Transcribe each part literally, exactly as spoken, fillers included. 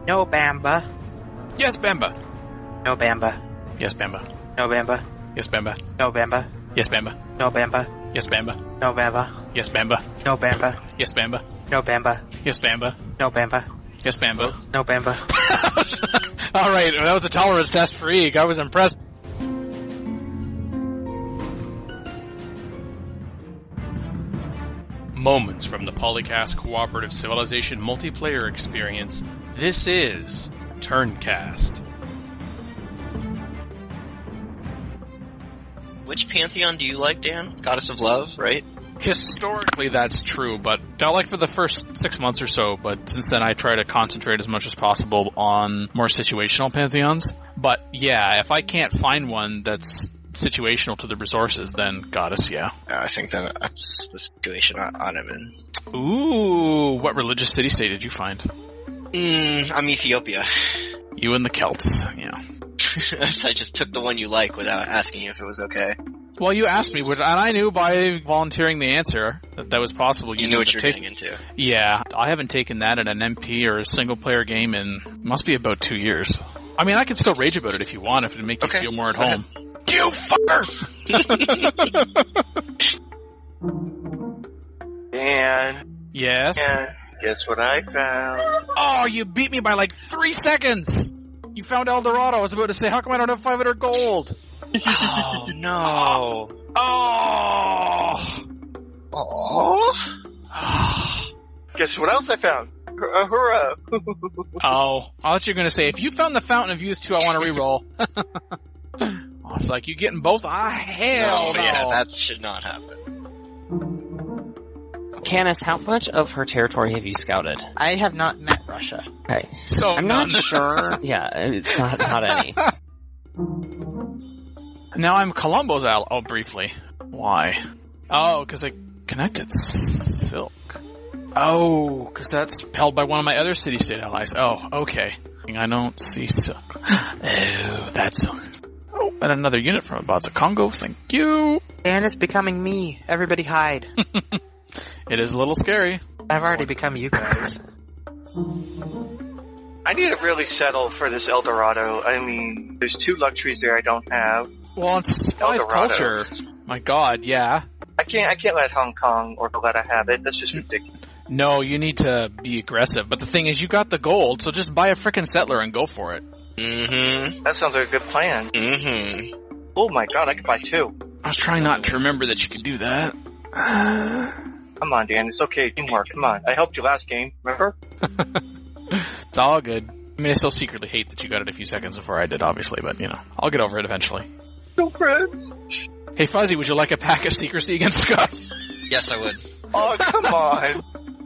No Bamba. Yes, Bamba. No Bamba. Yes, Bamba. No Bamba. Yes, Bamba. No Bamba. Yes, Bamba. No Bamba. Yes, Bamba. No Bamba. Yes, Bamba. No Bamba. Yes, Bamba. No Bamba. Yes, Bamba. No Bamba. Yes, Bamba. No Bamba. All right, that was a tolerance test for Eek. I was impressed. Moments from the Polycast Cooperative Civilization multiplayer experience. This is Turncast. Which pantheon do you like, Dan? Goddess of Love, right? Historically, that's true, but not like for the first six months or so, but since then I try to concentrate as much as possible on more situational pantheons. But yeah, if I can't find one that's situational to the resources, then Goddess, yeah. Uh, I think that that's the situation I, I'm in. Ooh, what religious city-state did you find? Mm, I'm Ethiopia. You and the Celts, yeah. I just took the one you like without asking you if it was okay. Well, you asked me, and I knew by volunteering the answer that that was possible. You, you knew what you were take... getting into. Yeah, I haven't taken that in an M P or a single-player game in, must be about two years. I mean, I can still rage about it if you want, if it make you okay. feel more at Go home. Ahead. You fucker! Dan. Yes? Dan, guess what I found? Oh, you beat me by like three seconds! You found El Dorado. I was about to say, how come I don't have five hundred gold? Oh, no. Oh! Oh? Guess what else I found? Uh, hurrah! Oh, I thought you were going to say, if you found the Fountain of Youth too, I want to reroll. Oh, it's like you getting both. Ah, hell no. no. Yeah, that should not happen. Canis, how much of her territory have you scouted? I have not met Russia. Okay. So I'm none. not sure. Yeah, it's not, not any. Now I'm Columbo's ally. Oh, briefly. Why? Oh, because I connected Silk. Oh, because that's held by one of my other city-state allies. Oh, okay. I don't see Silk. Oh, that's Silk. Oh, and another unit from Abaza Congo. Thank you. Dan is becoming me. Everybody hide. It is a little scary. I've already become you guys. I need to really settle for this El Dorado. I mean, there's two luxuries there I don't have. Well, it's five culture. My God, yeah. I can't. I can't let Hong Kong or Valletta have it. That's just ridiculous. No, you need to be aggressive. But the thing is, you got the gold, so just buy a frickin' settler and go for it. Mm-hmm. That sounds like a good plan. Mm-hmm. Oh my God, I could buy two. I was trying not to remember that you could do that. Come on, Dan. It's okay. Teamwork. Come on. I helped you last game. Remember? It's all good. I mean, I still secretly hate that you got it a few seconds before I did, obviously, but, you know, I'll get over it eventually. No friends. Hey, Fuzzy, would you like a pack of secrecy against Scott? Yes, I would. Oh, come on.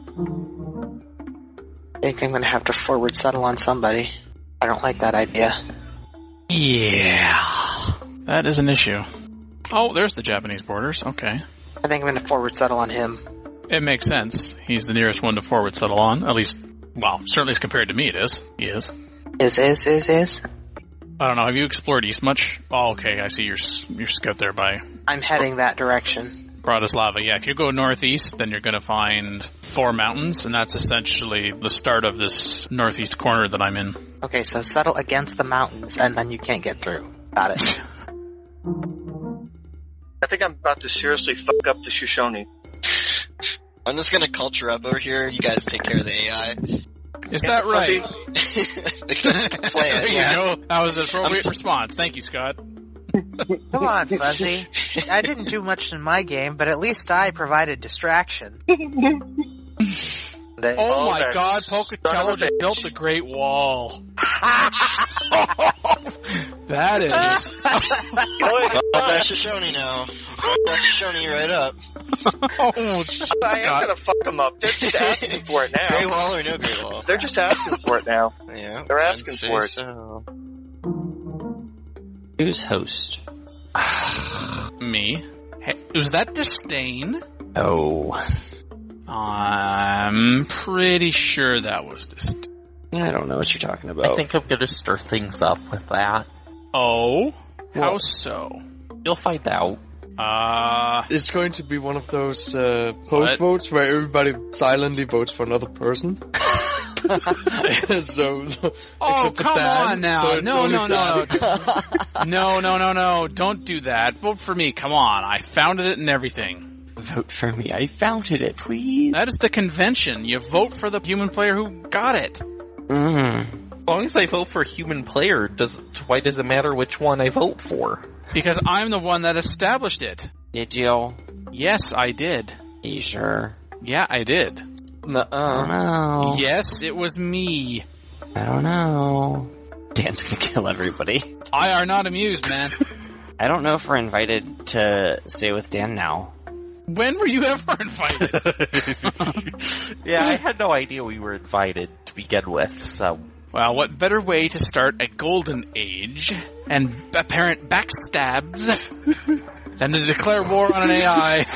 I think I'm gonna have to forward settle on somebody. I don't like that idea. Yeah. That is an issue. Oh, there's the Japanese borders. Okay. I think I'm gonna forward settle on him. It makes sense. He's the nearest one to forward settle on. At least, well, certainly as compared to me it is. He is. Is, is, is, is? I don't know. Have you explored east much? Oh, okay. I see your your scout there by... I'm heading that direction. Bratislava. Yeah, if you go northeast, then you're going to find four mountains, and that's essentially the start of this northeast corner that I'm in. Okay, so settle against the mountains, and then you can't get through. Got it. I think I'm about to seriously fuck up the Shoshone. I'm just gonna culture up over here. You guys take care of the A I. Is that right? The plan, there yeah. you go. That was an appropriate response. Thank you, Scott. Come on, Fuzzy. I didn't do much in my game, but at least I provided distraction. Oh, oh my God, Pocatello just built the Great Wall. That is... oh, that's Shoshone now. That's Shoshone right up. Oh, I am gonna fuck them up. They're just asking for it now. Great Wall or no Great Wall? They're just asking for it now. Yeah, they're asking for it. So. Who's host? Me. Hey, was that Disdain? Oh. I'm pretty sure that was Disdain. I don't know what you're talking about. I think I'm gonna stir things up with that. Oh? How Well, so? You'll find out. Uh... It's going to be one of those uh, post What? votes where everybody silently votes for another person. so, Oh, except for come Dan, on now. so it's no, only no, no, Dan. no. No, no, no, no. Don't do that. Vote for me. Come on. I founded it and everything. Vote for me. I founded it, please. That is the convention. You vote for the human player who got it. Mm. As long as I vote for a human player, does why does it matter which one I vote for? Because I'm the one that established it. Did you? Yes, I did. Are you sure? Yeah, I did. I don't Nuh-uh. know. Yes, it was me. I don't know. Dan's gonna kill everybody. I are not amused, man. I don't know if we're invited to stay with Dan now. When were you ever invited? Yeah, I had no idea we were invited to begin with, so... Well, what better way to start a golden age and apparent backstabs than to declare war on an A I?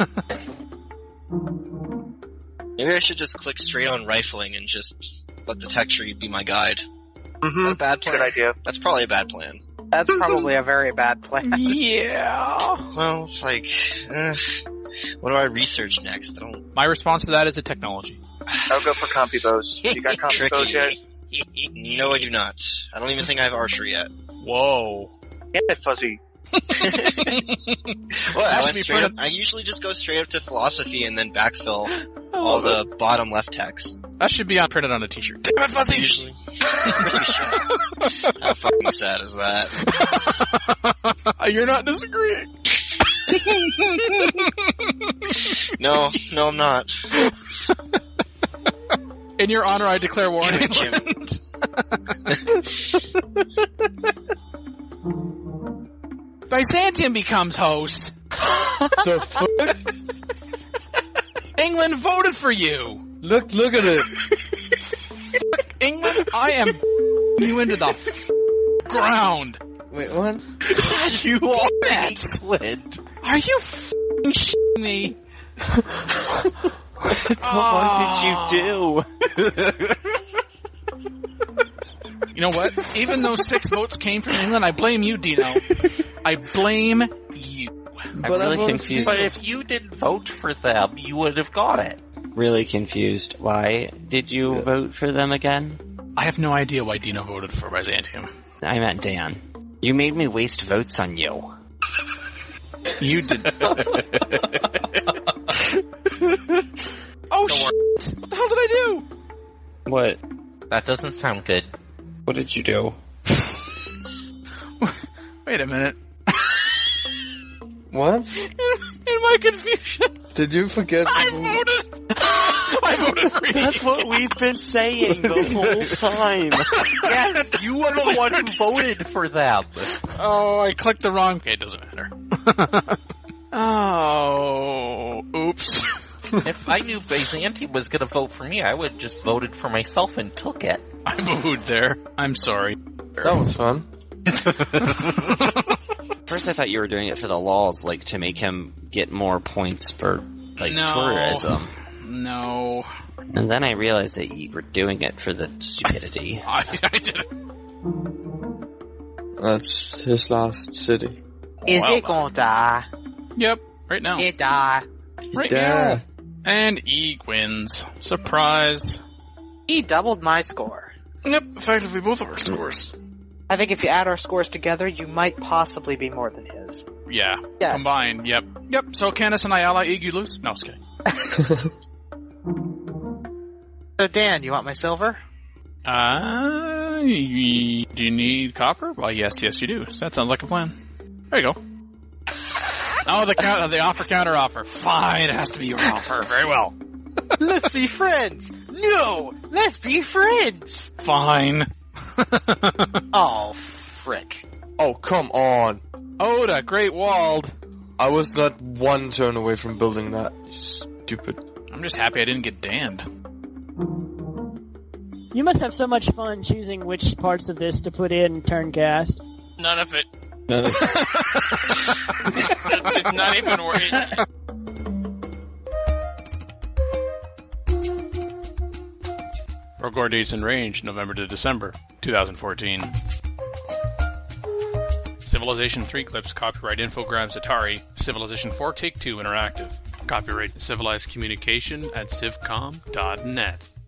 Maybe I should just click straight on rifling and just let the tech tree be my guide. Mm-hmm. A bad plan. Good idea. That's probably a bad plan. That's probably a very bad plan. Yeah. Well, it's like, uh, what do I research next? I don't. My response to that is a technology. I'll go for compubos. You got compubos yet? No, I do not. I don't even think I have archery yet. Whoa. Get it, Fuzzy. Well, I, should went be straight up, printed- I usually just go straight up to philosophy and then backfill I all love the bottom left text. That should be on printed on a t-shirt. Damn it, Fuzzy! Usually. How fucking sad is that? You're not disagreeing. No, no, I'm not. In your honor, I declare war on Damn it, Jim. England. Byzantium becomes host. The fuck? England voted for you. Look, look at it. England, I am you into the ground. Wait, what? You are That. England! Are you f***ing shitting me? What did you do? You know what? Even though six votes came from England, I blame you, Dino. I blame you. I'm But I really voted confused. But if you didn't vote for them, you would have got it. Really confused. Why did you Yeah. vote for them again? I have no idea why Dino voted for Byzantium. I meant Dan. You made me waste votes on you. You did. Oh shit! What the hell did I do? What? That doesn't sound good. What did you do? Wait a minute. What? In my confusion, Did you forget? I to vote? voted. I voted for you. That's what we've been saying the whole time. Yes, you were the one who voted for them. Oh, I clicked the wrong. Okay, it doesn't matter. Oh, oops. If I knew Byzantium was going to vote for me, I would have just voted for myself and took it. I booed there. I'm sorry. That was fun. First I thought you were doing it for the laws, like to make him get more points for, like, No. tourism. No, And then I realized that you were doing it for the stupidity. I, I didn't. That's his last city. Is Well it gonna die? Yep, right now. It die. Right Yeah. now. And Eeg wins. Surprise. He doubled my score. Yep, effectively both of our scores. I think if you add our scores together, you might possibly be more than his. Yeah, Yes. combined, yep. Yep, so Candace and Ayala, Eeg, you lose? No, I was kidding. So Dan, you want my silver? Uh, y- do you need copper? Well, yes, yes you do. So that sounds like a plan. There you go. Oh, the count, the offer counter offer. Fine, it has to be your offer. Very well. Let's be friends. No, let's be friends. Fine. Oh, frick. Oh, come on. Oda, Great Walled. I was not one turn away from building that. You stupid. I'm just happy I didn't get damned. You must have so much fun choosing which parts of this to put in Turncast. None of it. No, Not even worried. Record dates and range, November to December, twenty fourteen. Civilization three clips, copyright Infogrames Atari, Civilization four Take-Two Interactive. Copyright Civilized Communication at civcom dot net.